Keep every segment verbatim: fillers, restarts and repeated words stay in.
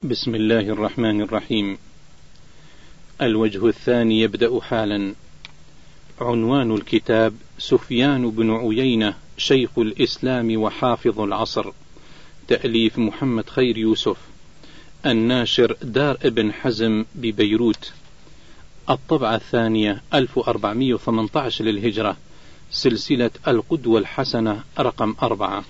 بسم الله الرحمن الرحيم. الوجه الثاني يبدأ حالا. عنوان الكتاب: سفيان بن عيينة شيخ الإسلام وحافظ العصر، تأليف محمد خير يوسف، الناشر دار ابن حزم ببيروت، الطبعة الثانية ألف وأربعمائة وثمانية عشر للهجرة، سلسلة القدوة الحسنة رقم أربعة.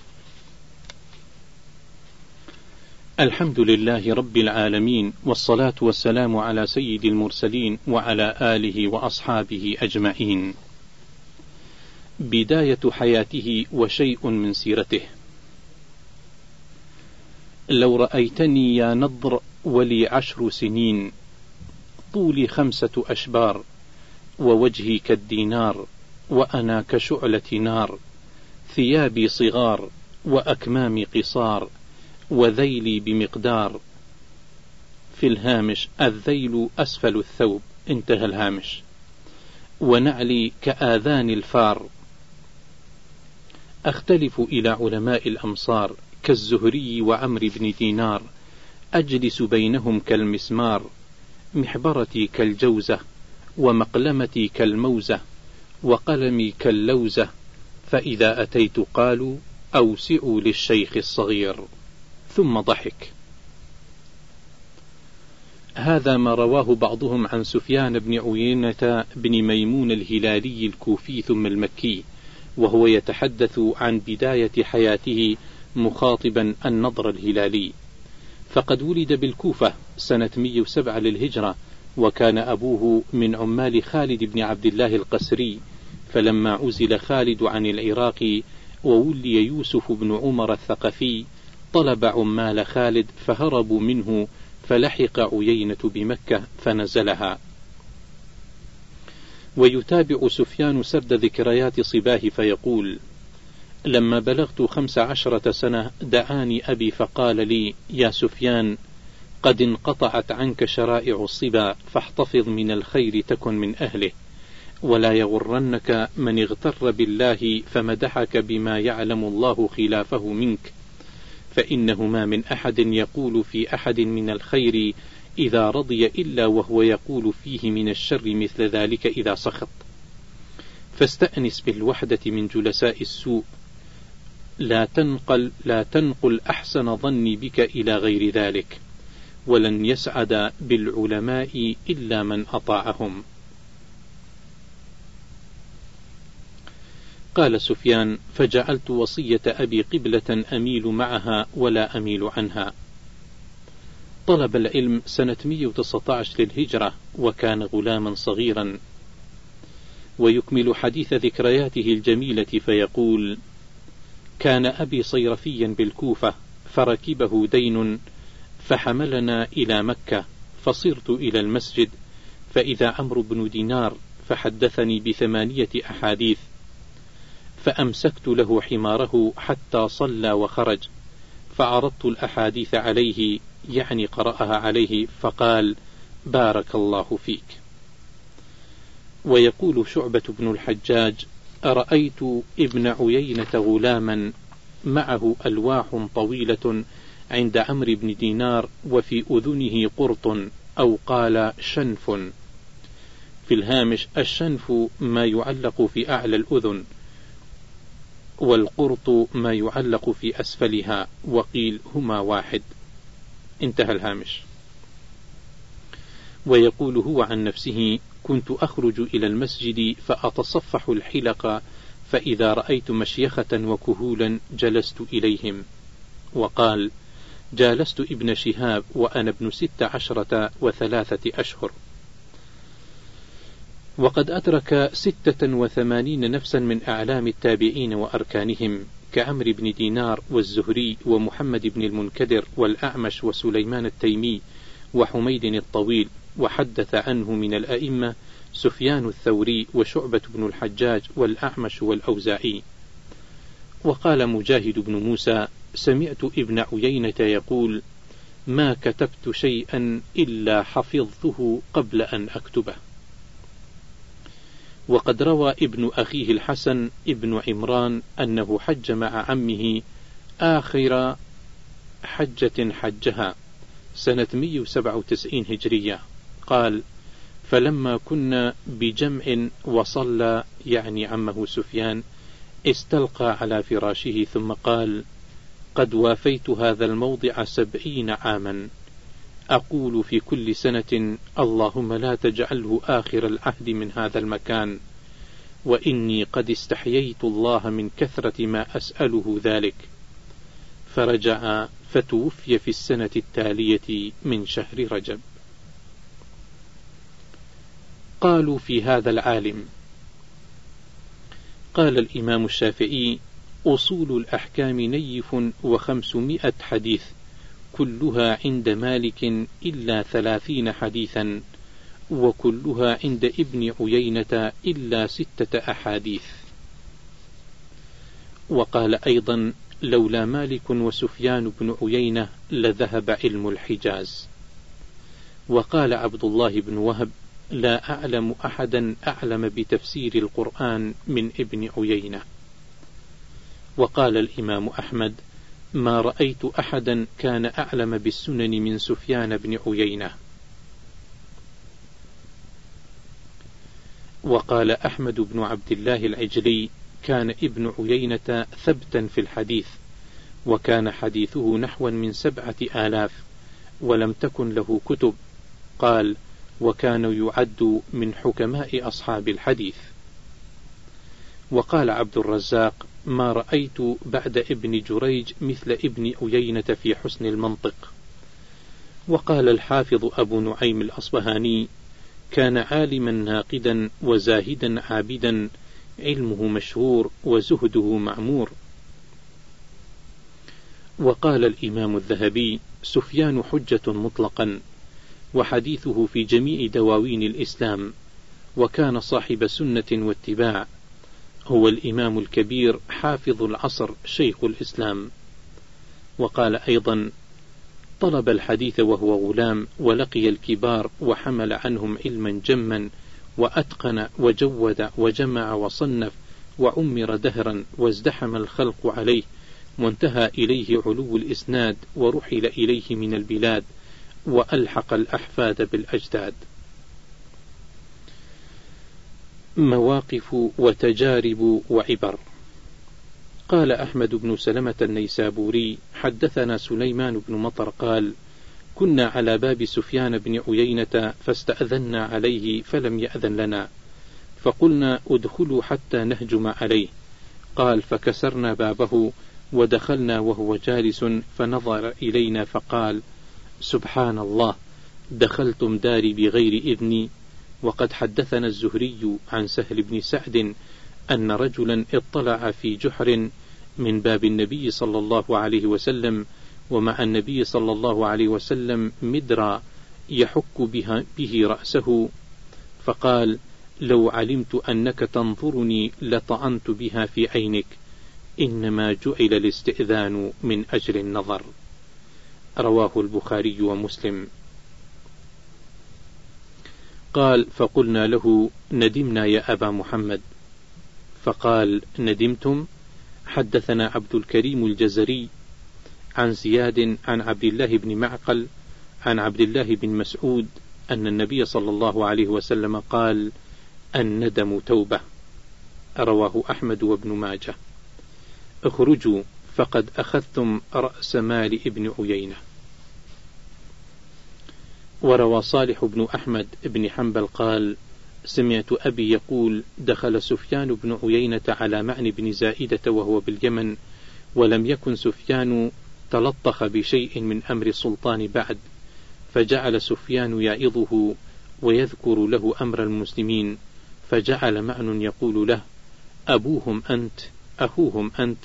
الحمد لله رب العالمين، والصلاة والسلام على سيد المرسلين وعلى آله وأصحابه أجمعين. بداية حياته وشيء من سيرته. لو رأيتني يا نضر ولي عشر سنين، طولي خمسة أشبار، ووجهي كالدينار، وأنا كشعلة نار، ثيابي صغار وأكمامي قصار، وذيلي بمقدار. في الهامش: الذيل أسفل الثوب، انتهى الهامش. ونعلي كآذان الفار. أختلف إلى علماء الأمصار، كالزهري وعمر بن دينار، أجلس بينهم كالمسمار. محبرتي كالجوزة، ومقلمتي كالموزة، وقلمي كاللوزة، فإذا أتيت قالوا أوسئوا للشيخ الصغير. ثم ضحك. هذا ما رواه بعضهم عن سفيان بن عيينة بن ميمون الهلالي الكوفي ثم المكي، وهو يتحدث عن بداية حياته مخاطبا النضر الهلالي. فقد ولد بالكوفة سنة مئة وسبعة للهجرة، وكان أبوه من عمال خالد بن عبد الله القسري، فلما عزل خالد عن العراق وولي يوسف بن عمر الثقفي، طلب عمال خالد فهربوا منه، فلحق عيينة بمكة فنزلها. ويتابع سفيان سرد ذكريات صباه فيقول: لما بلغت خمس عشرة سنة دعاني أبي فقال لي: يا سفيان، قد انقطعت عنك شرائع الصبا، فاحتفظ من الخير تكن من أهله، ولا يغرنك من اغتر بالله فمدحك بما يعلم الله خلافه منك، فإنه ما من أحد يقول في أحد من الخير إذا رضي إلا وهو يقول فيه من الشر مثل ذلك إذا سخط. فاستأنس بالوحدة من جلساء السوء، لا تنقل, لا تنقل أحسن ظني بك إلى غير ذلك، ولن يسعد بالعلماء إلا من أطاعهم. قال سفيان: فجعلت وصية أبي قبلة أميل معها ولا أميل عنها. طلب العلم سنة مئة وتسعة عشر للهجرة، وكان غلاما صغيرا. ويكمل حديث ذكرياته الجميلة فيقول: كان أبي صيرفيا بالكوفة، فركبه دين فحملنا إلى مكة، فصرت إلى المسجد فإذا عمرو بن دينار، فحدثني بثمانية أحاديث، فأمسكت له حماره حتى صلى وخرج، فعرضت الأحاديث عليه، يعني قرأها عليه، فقال: بارك الله فيك. ويقول شعبة بن الحجاج: أرأيت ابن عيينة غلاما معه ألواح طويلة عند عمرو بن دينار، وفي أذنه قرط، أو قال شنف. في الهامش: الشنف ما يعلق في أعلى الأذن، والقرط ما يعلق في أسفلها، وقيل هما واحد، انتهى الهامش. ويقول هو عن نفسه: كنت أخرج إلى المسجد فأتصفح الحلق، فإذا رأيت مشيخة وكهولا جلست إليهم. وقال: جالست ابن شهاب وأنا ابن ست عشرة وثلاثة أشهر. وقد أدرك ستة وثمانين نفسا من أعلام التابعين وأركانهم، كعمرو بن دينار والزهري ومحمد بن المنكدر والأعمش وسليمان التيمي وحميد الطويل. وحدث عنه من الأئمة سفيان الثوري وشعبة بن الحجاج والأعمش والأوزاعي. وقال مجاهد بن موسى: سمعت ابن عيينة يقول: ما كتبت شيئا إلا حفظته قبل أن أكتبه. وقد روى ابن أخيه الحسن ابن عمران أنه حج مع عمه آخر حجة حجها، سنة مئة وسبعة وتسعين هجرية. قال: فلما كنا بجمع وصلى، يعني عمه سفيان، استلقى على فراشه ثم قال: قد وافيت هذا الموضع سبعين عاما، أقول في كل سنة: اللهم لا تجعله آخر العهد من هذا المكان، وإني قد استحييت الله من كثرة ما أسأله ذلك. فرجع فتوفي في السنة التالية من شهر رجب. قالوا في هذا العالم. قال الإمام الشافعي: أصول الأحكام نيف وخمسمائة حديث، كلها عند مالك إلا ثلاثين حديثا، وكلها عند ابن عيينة إلا ستة أحاديث. وقال أيضا: لولا مالك وسفيان بن عيينة لذهب علم الحجاز. وقال عبد الله بن وهب: لا أعلم أحدا أعلم بتفسير القرآن من ابن عيينة. وقال الإمام أحمد: ما رأيت أحدا كان أعلم بالسنن من سفيان بن عيينة. وقال أحمد بن عبد الله العجلي: كان ابن عيينة ثبتا في الحديث، وكان حديثه نحو من سبعة آلاف، ولم تكن له كتب. قال: وكان يعد من حكماء أصحاب الحديث. وقال عبد الرزاق: ما رأيت بعد ابن جريج مثل ابن عيينة في حسن المنطق. وقال الحافظ أبو نعيم الأصبهاني: كان عالما ناقدا وزاهدا عابدا، علمه مشهور وزهده معمور. وقال الإمام الذهبي: سفيان حجة مطلقا، وحديثه في جميع دواوين الإسلام، وكان صاحب سنة واتباع، هو الإمام الكبير حافظ العصر شيخ الإسلام. وقال أيضا: طلب الحديث وهو غلام، ولقي الكبار وحمل عنهم علما جما، وأتقن وجود وجمع وصنف، وعمر دهرا وازدحم الخلق عليه، وانتهى إليه علو الإسناد، ورحل إليه من البلاد، وألحق الأحفاد بالأجداد. مواقف وتجارب وعبر. قال أحمد بن سلمة النيسابوري: حدثنا سليمان بن مطر قال: كنا على باب سفيان بن عيينة فاستأذنا عليه فلم يأذن لنا، فقلنا: ادخلوا حتى نهجم عليه. قال: فكسرنا بابه ودخلنا وهو جالس، فنظر إلينا فقال: سبحان الله، دخلتم داري بغير إذني. وقد حدثنا الزهري عن سهل بن سعد أن رجلا اطلع في جحر من باب النبي صلى الله عليه وسلم، ومع النبي صلى الله عليه وسلم مدرا يحك بها به رأسه، فقال: لو علمت أنك تنظرني لطعنت بها في عينك، إنما جعل الاستئذان من أجل النظر. رواه البخاري ومسلم. قال: فقلنا له: ندمنا يا أبا محمد. فقال: ندمتم؟ حدثنا عبد الكريم الجزري عن زياد عن عبد الله بن معقل عن عبد الله بن مسعود أن النبي صلى الله عليه وسلم قال: الندم توبة. رواه أحمد وابن ماجه. اخرجوا فقد أخذتم رأس مال ابن عيينة. وروى صالح بن أحمد بن حنبل قال: سمعت أبي يقول: دخل سفيان بن عيينة على معن بن زائدة وهو باليمن، ولم يكن سفيان تلطخ بشيء من أمر السلطان بعد، فجعل سفيان يعظه ويذكر له أمر المسلمين، فجعل معن يقول له: أبوهم أنت، أخوهم أنت.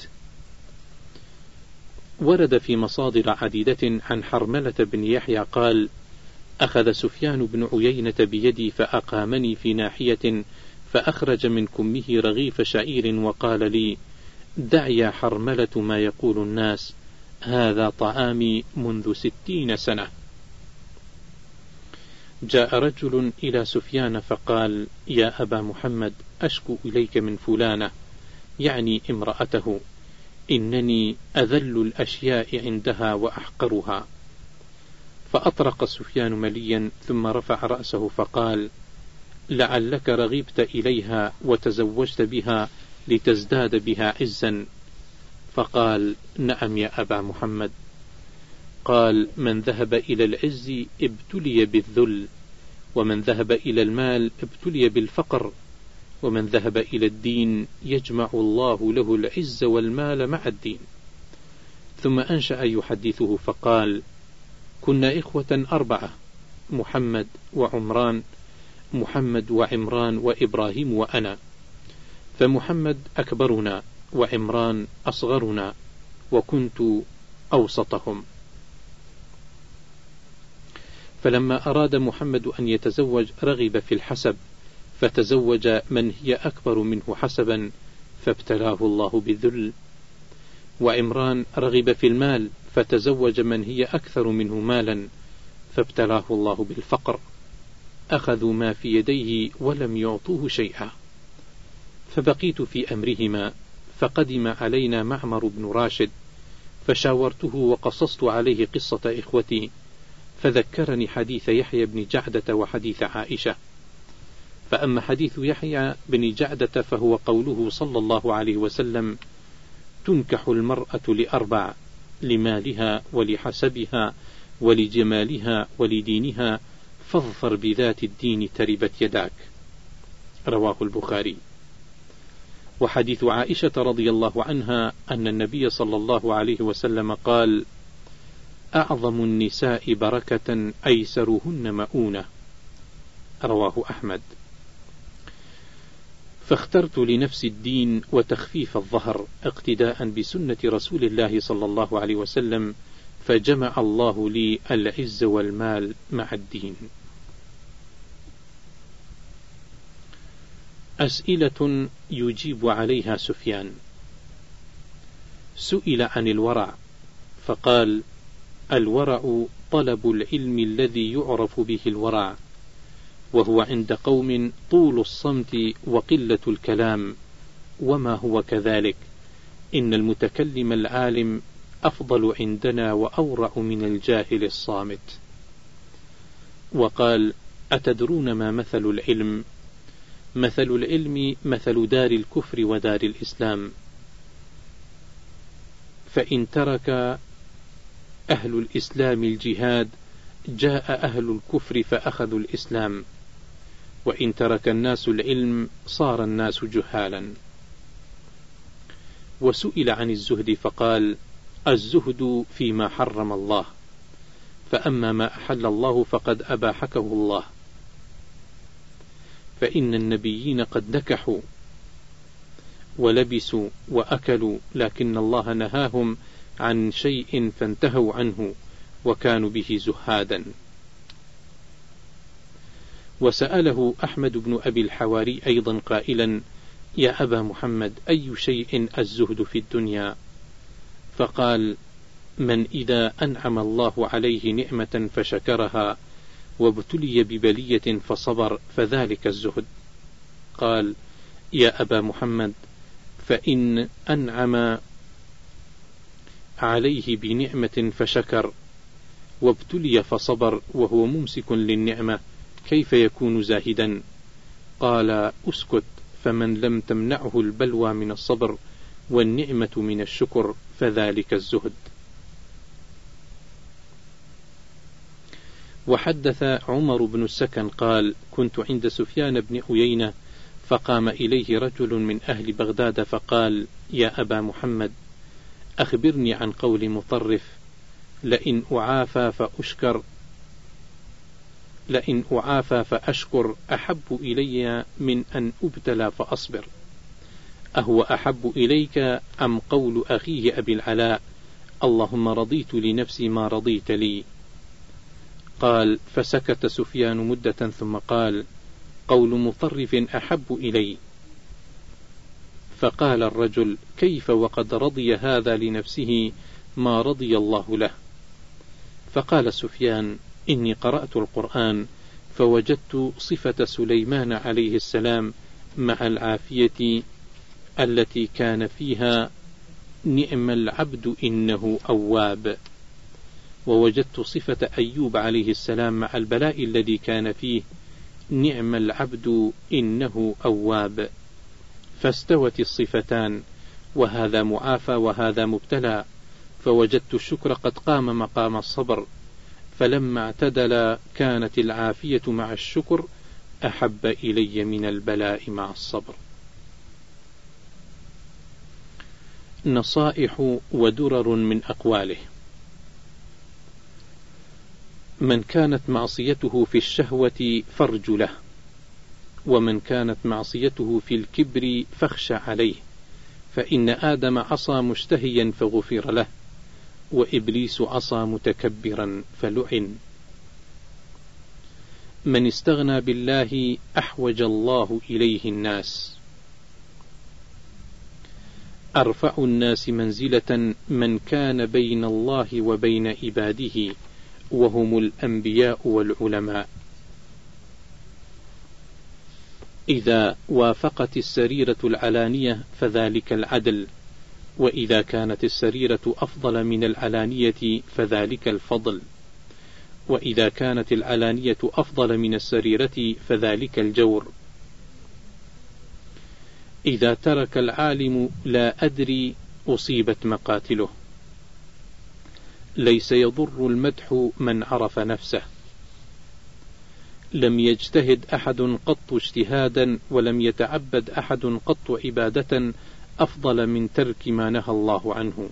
ورد في مصادر عديدة عن حرملة بن يحيى قال: أخذ سفيان بن عيينة بيدي فأقامني في ناحية، فأخرج من كمه رغيف شعير وقال لي: دع يا حرملة ما يقول الناس، هذا طعامي منذ ستين سنة. جاء رجل إلى سفيان فقال: يا أبا محمد، أشكو إليك من فلانة، يعني امرأته، إنني أذل الأشياء عندها وأحقرها. فأطرق سفيان مليا ثم رفع رأسه فقال: لعلك رغبت إليها وتزوجت بها لتزداد بها عزا. فقال: نعم يا أبا محمد. قال: من ذهب إلى العز ابتلي بالذل، ومن ذهب إلى المال ابتلي بالفقر، ومن ذهب إلى الدين يجمع الله له العز والمال مع الدين. ثم أنشأ يحدثه فقال: كنا إخوة أربعة: محمد وعمران محمد وعمران وإبراهيم وأنا، فمحمد أكبرنا وعمران أصغرنا، وكنت أوسطهم. فلما أراد محمد أن يتزوج رغب في الحسب، فتزوج من هي أكبر منه حسبا، فابتلاه الله بالذل. وعمران رغب في المال، فتزوج من هي أكثر منه مالا، فابتلاه الله بالفقر. أخذوا ما في يديه ولم يعطوه شيئا. فبقيت في أمرهما، فقدم علينا معمر بن راشد، فشاورته وقصصت عليه قصة إخوتي، فذكرني حديث يحيى بن جعدة وحديث عائشة. فأما حديث يحيى بن جعدة فهو قوله صلى الله عليه وسلم: تنكح المرأة لأربع: لمالها ولحسبها ولجمالها ولدينها، فاظفر بذات الدين تربت يداك. رواه البخاري. وحديث عائشة رضي الله عنها أن النبي صلى الله عليه وسلم قال: أعظم النساء بركة أيسرهن مؤونة. رواه أحمد. فاخترت لنفس الدين وتخفيف الظهر اقتداء بسنة رسول الله صلى الله عليه وسلم، فجمع الله لي العز والمال مع الدين. أسئلة يجيب عليها سفيان. سئل عن الورع فقال: الورع طلب العلم الذي يعرف به الورع، وهو عند قوم طول الصمت وقلة الكلام، وما هو كذلك، إن المتكلم العالم أفضل عندنا وأورع من الجاهل الصامت. وقال: أتدرون ما مثل العلم؟ مثل العلم مثل دار الكفر ودار الإسلام، فإن ترك أهل الإسلام الجهاد جاء أهل الكفر فأخذوا الإسلام، وإن ترك الناس العلم صار الناس جهالا. وسئل عن الزهد فقال: الزهد فيما حرم الله، فأما ما أحل الله فقد أباحكه الله، فإن النبيين قد نكحوا ولبسوا وأكلوا، لكن الله نهاهم عن شيء فانتهوا عنه وكانوا به زهادا. وسأله أحمد بن أبي الحواري أيضا قائلا: يا أبا محمد، أي شيء الزهد في الدنيا؟ فقال: من إذا أنعم الله عليه نعمة فشكرها وابتلي ببلية فصبر فذلك الزهد. قال: يا أبا محمد، فإن أنعم عليه بنعمة فشكر وابتلي فصبر وهو ممسك للنعمة كيف يكون زاهدا؟ قال: أسكت، فمن لم تمنعه البلوى من الصبر والنعمة من الشكر فذلك الزهد. وحدث عمر بن السكن قال: كنت عند سفيان بن عيينة فقام إليه رجل من أهل بغداد فقال: يا أبا محمد، أخبرني عن قول مطرف: لئن أعافى فأشكر لئن أعافى فأشكر أحب إلي من أن أبتلى فأصبر، أهو أحب إليك أم قول أخيه أبي العلاء: اللهم رضيت لنفسي ما رضيت لي؟ قال: فسكت سفيان مدة ثم قال: قول مطرف أحب إلي. فقال الرجل: كيف وقد رضي هذا لنفسه ما رضي الله له؟ فقال سفيان: إني قرأت القرآن فوجدت صفة سليمان عليه السلام مع العافية التي كان فيها: نعم العبد إنه أواب. ووجدت صفة أيوب عليه السلام مع البلاء الذي كان فيه: نعم العبد إنه أواب. فاستوت الصفتان، وهذا معافى وهذا مبتلى، فوجدت الشكر قد قام مقام الصبر، فلما اعتدل كانت العافية مع الشكر أحب إلي من البلاء مع الصبر. نصائح ودرر من أقواله: من كانت معصيته في الشهوة فارج له، ومن كانت معصيته في الكبر فاخش عليه، فإن آدم عصى مشتهيا فغفر له، وإبليس عصى متكبرا فلعن. من استغنى بالله أحوج الله إليه الناس. أرفع الناس منزلة من كان بين الله وبين عباده، وهم الأنبياء والعلماء. إذا وافقت السريرة العلانية فذلك العدل، وإذا كانت السريرة أفضل من العلانية فذلك الفضل، وإذا كانت العلانية أفضل من السريرة فذلك الجور. إذا ترك العالم لا أدري أصيبت مقاتله. ليس يضر المدح من عرف نفسه. لم يجتهد أحد قط اجتهادا، ولم يتعبد أحد قط عبادة أفضل من ترك ما نهى الله عنه.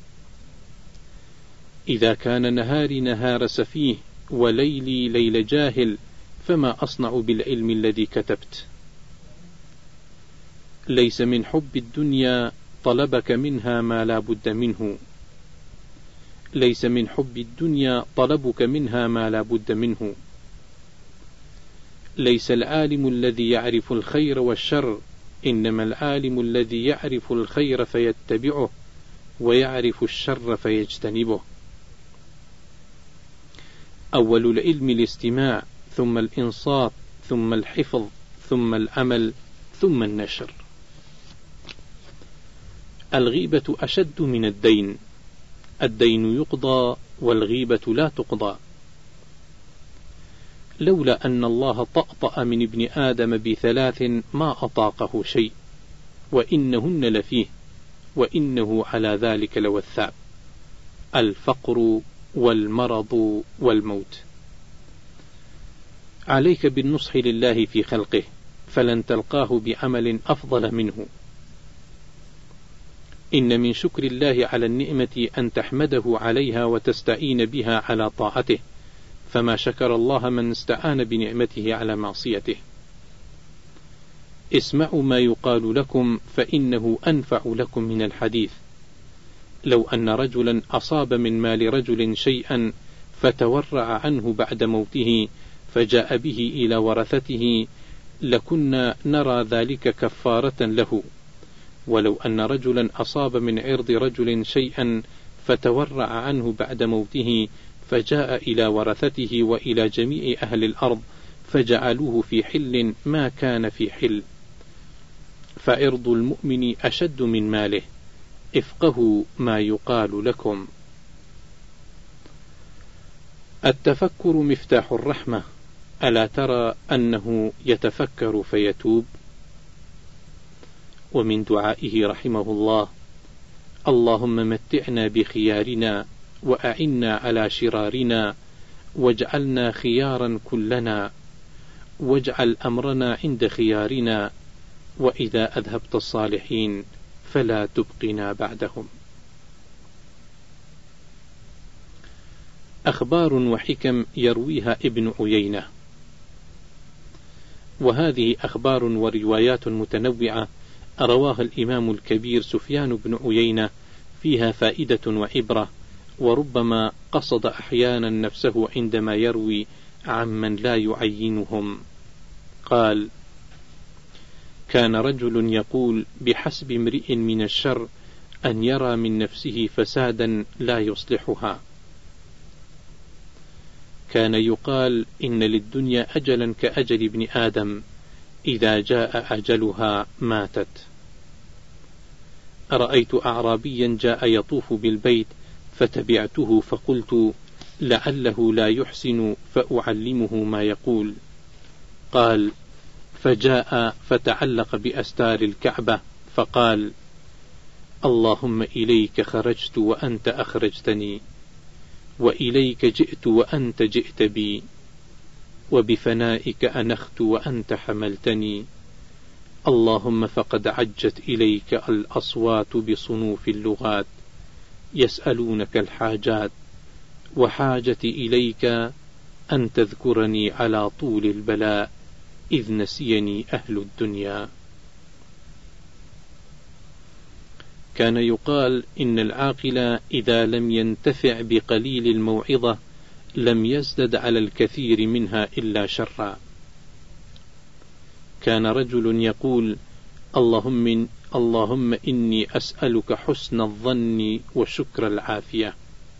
إذا كان نهاري نهار سفيه وليلي ليل جاهل، فما أصنع بالعلم الذي كتبت. ليس من حب الدنيا طلبك منها ما لا بد منه. ليس من حب الدنيا طلبك منها ما لا بد منه. ليس العالم الذي يعرف الخير والشر، إنما العالم الذي يعرف الخير فيتبعه، ويعرف الشر فيجتنبه. أول العلم الاستماع، ثم الإنصات، ثم الحفظ، ثم العمل، ثم النشر. الغيبة أشد من الدين. الدين يقضى والغيبة لا تقضى. لولا أن الله طأطأ من ابن آدم بثلاث ما أطاقه شيء، وإنهن لفيه، وإنه على ذلك لوثاب: الفقر والمرض والموت. عليك بالنصح لله في خلقه، فلن تلقاه بعمل أفضل منه. إن من شكر الله على النعمة أن تحمده عليها وتستعين بها على طاعته، فما شكر الله من استعان بنعمته على معصيته. اسمعوا ما يقال لكم فإنه أنفع لكم من الحديث. لو أن رجلا أصاب من مال رجل شيئا فتورع عنه بعد موته فجاء به إلى ورثته لكنا نرى ذلك كفارة له. ولو أن رجلا أصاب من عرض رجل شيئا فتورع عنه بعد موته فجاء إلى ورثته وإلى جميع أهل الأرض فجعلوه في حل ما كان في حل. فعرض المؤمن أشد من ماله. افقهوا ما يقال لكم. التفكر مفتاح الرحمة. ألا ترى أنه يتفكر فيتوب؟ ومن دعائه رحمه الله: اللهم متعنا بخيارنا وأعنا على شرارنا، واجعلنا خيارا كلنا، واجعل أمرنا عند خيارنا، وإذا أذهبت الصالحين فلا تبقنا بعدهم. أخبار وحكم يرويها ابن عيينة. وهذه أخبار وروايات متنوعة رواها الإمام الكبير سفيان بن عيينة، فيها فائدة وعبرة، وربما قصد أحيانا نفسه عندما يروي عمن لا يعينهم. قال: كان رجل يقول: بحسب امرئ من الشر أن يرى من نفسه فسادا لا يصلحها. كان يقال: إن للدنيا أجلا كأجل ابن آدم، إذا جاء أجلها ماتت. رأيت أعرابيا جاء يطوف بالبيت فتبعته فقلت: لعله لا يحسن فأعلمه ما يقول. قال: فجاء فتعلق بأستار الكعبة فقال: اللهم إليك خرجت وأنت أخرجتني، وإليك جئت وأنت جئت بي، وبفنائك أنخت وأنت حملتني، اللهم فقد عجت إليك الأصوات بصنوف اللغات يسألونك الحاجات، وحاجتي إليك أن تذكرني على طول البلاء إذ نسيني أهل الدنيا. كان يقال إن العاقل إذا لم ينتفع بقليل الموعظة لم يزدد على الكثير منها إلا شرا. كان رجل يقول: اللهم, اللهم إني أسألك حسن الظن وشكر العافية.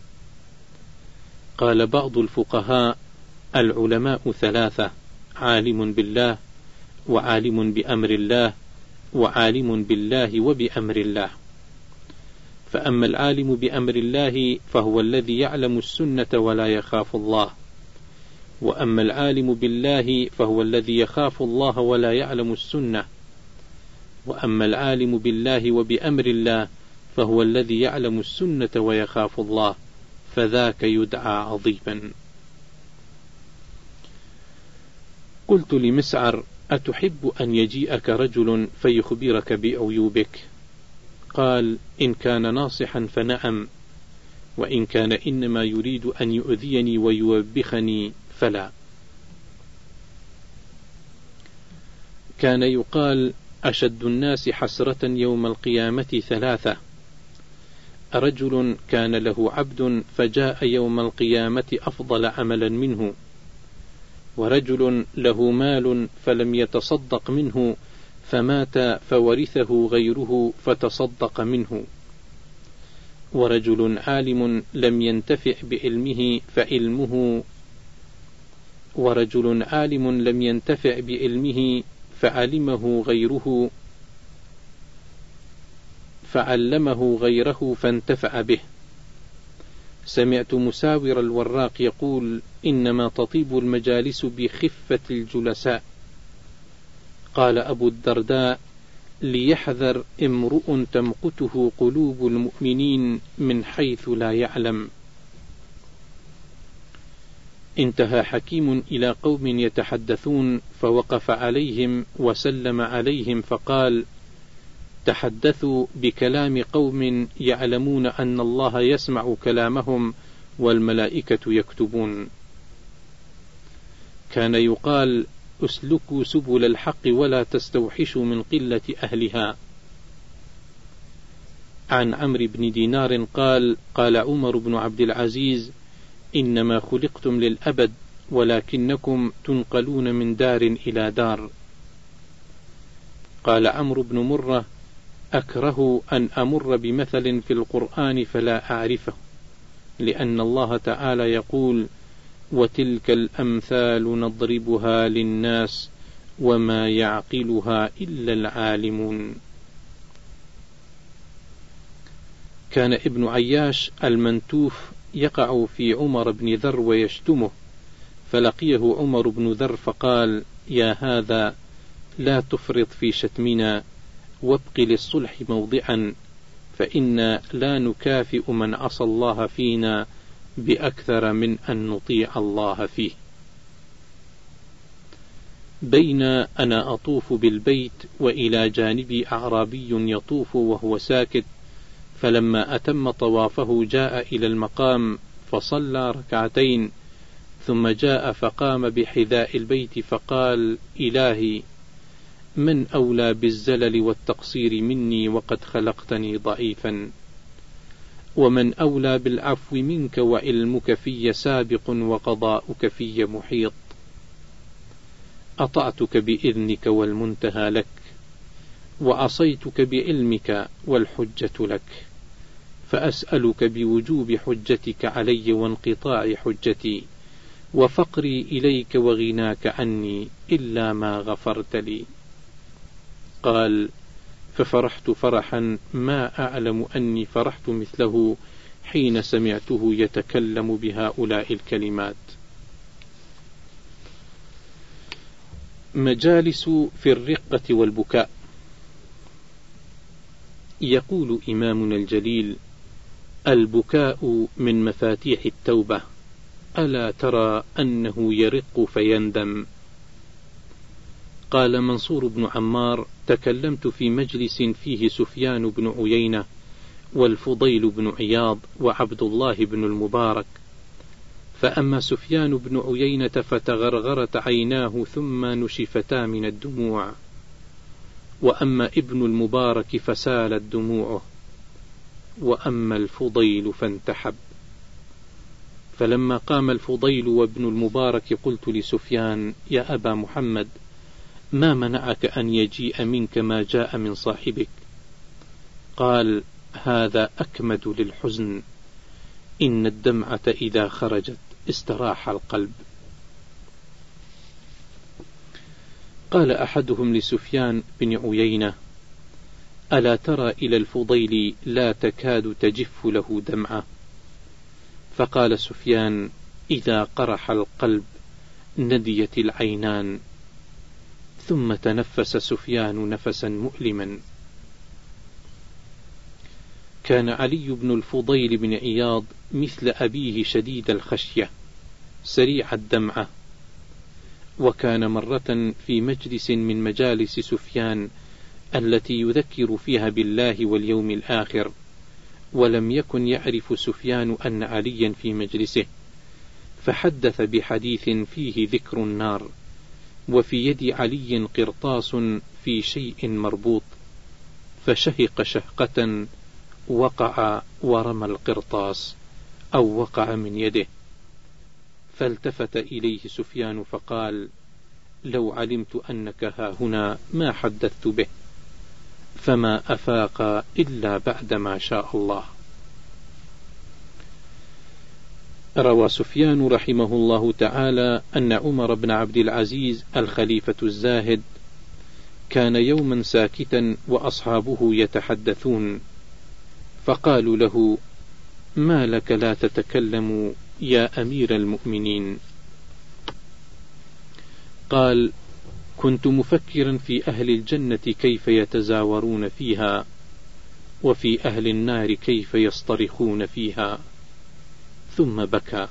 قال بعض الفقهاء: العلماء ثلاثة: عالم بالله، وعالم بأمر الله، وعالم بالله وبأمر الله. فأما العالم بأمر الله فهو الذي يعلم السنة ولا يخاف الله، وأما العالم بالله فهو الذي يخاف الله ولا يعلم السنة، وأما العالم بالله وبأمر الله فهو الذي يعلم السنة ويخاف الله، فذاك يدعى عظيما. قلت لمسعر: أتحب أن يجيئك رجل فيخبرك بعيوبك؟ قال: إن كان ناصحا فنعم، وإن كان إنما يريد أن يؤذيني ويوبخني فلا. كان يقال: أشد الناس حسرة يوم القيامة ثلاثة: رجل كان له عبد فجاء يوم القيامة أفضل عملا منه، ورجل له مال فلم يتصدق منه فمات فورثه غيره فتصدق منه، ورجل عالم لم ينتفع بعلمه فعلمه ورجل عالم لم ينتفع بعلمه فعلمه غيره فعلمه غيره فانتفع به. سمعت مساور الوراق يقول: إنما تطيب المجالس بخفة الجلساء. قال أبو الدرداء: ليحذر امرؤ تمقته قلوب المؤمنين من حيث لا يعلم. انتهى حكيم إلى قوم يتحدثون فوقف عليهم وسلم عليهم فقال: تحدثوا بكلام قوم يعلمون أن الله يسمع كلامهم والملائكة يكتبون. كان يقال: اسلكوا سبل الحق ولا تستوحشوا من قلة أهلها. عن عمرو بن دينار قال: قال عمر بن عبد العزيز: إنما خلقتم للأبد ولكنكم تنقلون من دار إلى دار. قال عمرو بن مرة: أكره أن أمر بمثل في القرآن فلا أعرفه، لأن الله تعالى يقول: وتلك الأمثال نضربها للناس وما يعقلها إلا العالمون. كان ابن عياش المنتوف يقع في عمر بن ذر ويشتمه، فلقيه عمر بن ذر فقال: يا هذا لا تفرط في شتمنا، وابق للصلح موضعا، فإنا لا نكافئ من عصى الله فينا بأكثر من أن نطيع الله فيه. بين أنا أطوف بالبيت وإلى جانبي أعرابي يطوف وهو ساكت، فلما أتم طوافه جاء إلى المقام فصلى ركعتين، ثم جاء فقام بحذاء البيت فقال: إلهي، من أولى بالزلل والتقصير مني وقد خلقتني ضعيفا؟ ومن أولى بالعفو منك وعلمك في سابق وقضاؤك في محيط؟ أطعتك بإذنك والمنتهى لك، وعصيتك بعلمك والحجة لك، فأسألك بوجوب حجتك علي وانقطاع حجتي، وفقري إليك وغناك عني إلا ما غفرت لي. قال: ففرحت فرحا ما أعلم أني فرحت مثله حين سمعته يتكلم بهؤلاء الكلمات. مجالس في الرقة والبكاء. يقول إمامنا الجليل: البكاء من مفاتيح التوبة، ألا ترى أنه يرق فيندم. قال منصور بن عمار: تكلمت في مجلس فيه سفيان بن عيينة والفضيل بن عياض وعبد الله بن المبارك، فأما سفيان بن عيينة فتغرغرت عيناه ثم نشفتا من الدموع، وأما ابن المبارك فسالت دموعه، وأما الفضيل فانتحب. فلما قام الفضيل وابن المبارك قلت لسفيان: يا أبا محمد، ما منعك أن يجيء منك ما جاء من صاحبك؟ قال: هذا أكمد للحزن، إن الدمعة إذا خرجت استراح القلب. قال أحدهم لسفيان بن عيينة: ألا ترى إلى الفضيل لا تكاد تجف له دمعة؟ فقال سفيان: إذا قرح القلب نديت العينان. ثم تنفس سفيان نفسا مؤلما. كان علي بن الفضيل بن عياض مثل أبيه شديد الخشية سريع الدمعة، وكان مرة في مجلس من مجالس سفيان التي يذكر فيها بالله واليوم الآخر، ولم يكن يعرف سفيان أن عليا في مجلسه، فحدث بحديث فيه ذكر النار، وفي يد علي قرطاس في شيء مربوط، فشهق شهقة وقع ورمى القرطاس أو وقع من يده، فالتفت إليه سفيان فقال: لو علمت أنك ها هنا ما حدثت به، فما أفاق إلا بعد ما شاء الله. روى سفيان رحمه الله تعالى أن عمر بن عبد العزيز الخليفة الزاهد كان يوما ساكتا وأصحابه يتحدثون، فقالوا له: ما لك لا تتكلم يا أمير المؤمنين؟ قال: كنت مفكرا في أهل الجنة كيف يتزاورون فيها، وفي أهل النار كيف يصطرخون فيها. ثم بكى.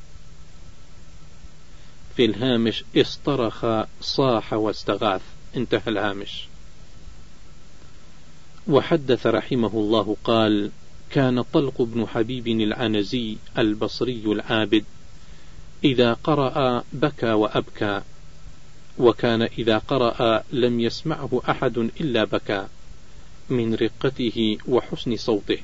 في الهامش: اصطرخ صاح واستغاث، انتهى الهامش. وحدث رحمه الله قال: كان طلق بن حبيب العنزي البصري العابد إذا قرأ بكى وأبكى، وكان إذا قرأ لم يسمعه أحد إلا بكى من رقته وحسن صوته.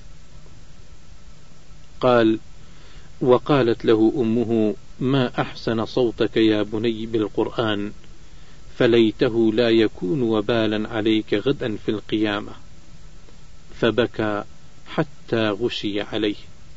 قال: وقالت له أمه: ما أحسن صوتك يا بني بالقرآن، فليته لا يكون وبالا عليك غدا في القيامة. فبكى حتى غشي عليه.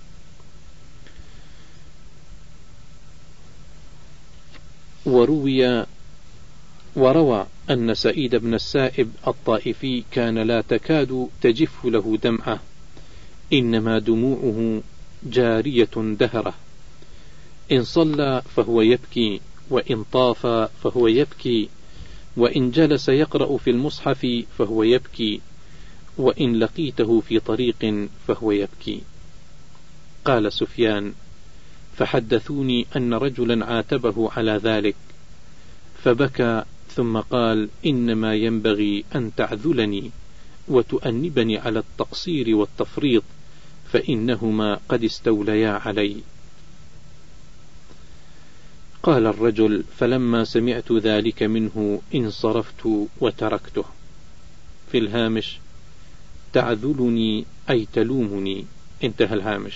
وروي وروى أن سعيد بن السائب الطائفي كان لا تكاد تجف له دمعة، إنما دموعه جارية دهرة، إن صلى فهو يبكي، وإن طاف فهو يبكي، وإن جلس يقرأ في المصحف فهو يبكي، وإن لقيته في طريق فهو يبكي. قال سفيان: فحدثوني أن رجلا عاتبه على ذلك، فبكى ثم قال: إنما ينبغي أن تعذلني وتؤنبني على التقصير والتفريط، فإنهما قد استوليا علي. قال الرجل: فلما سمعت ذلك منه انصرفت وتركته. في الهامش: تعذلني أي تلومني، انتهى الهامش.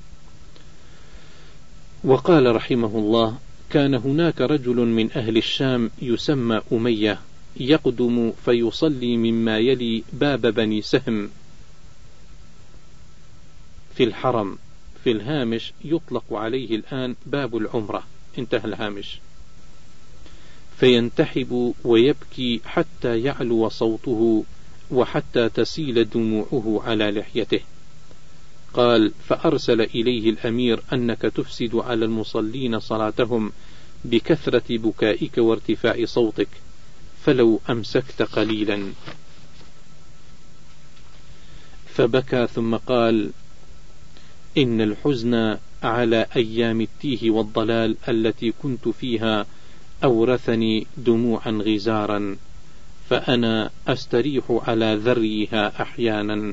وقال رحمه الله: كان هناك رجل من أهل الشام يسمى أمية يقدم فيصلي مما يلي باب بني سهم في الحرم. في الهامش: يطلق عليه الآن باب العمرة، انتهى الهامش. فينتحب ويبكي حتى يعلو صوته وحتى تسيل دموعه على لحيته، قال: فأرسل إليه الأمير أنك تفسد على المصلين صلاتهم بكثرة بكائك وارتفاع صوتك، فلو أمسكت قليلا. فبكى ثم قال: إن الحزن على أيام التيه والضلال التي كنت فيها أورثني دموعا غزارا، فأنا أستريح على ذريها أحيانا.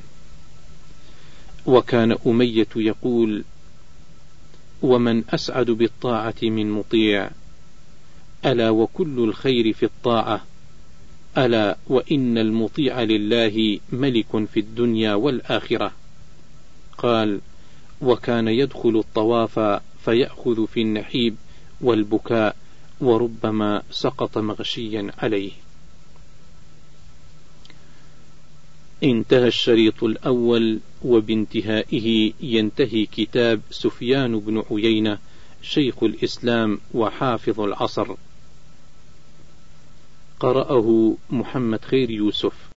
وكان أمية يقول: ومن أسعد بالطاعة من مطيع، ألا وكل الخير في الطاعة، ألا وإن المطيع لله ملك في الدنيا والآخرة. قال: وكان يدخل الطواف فيأخذ في النحيب والبكاء، وربما سقط مغشيا عليه. انتهى الشريط الأول، وبانتهائه ينتهي كتاب سفيان بن عيينة شيخ الإسلام وحافظ العصر. قرأه محمد خير يوسف.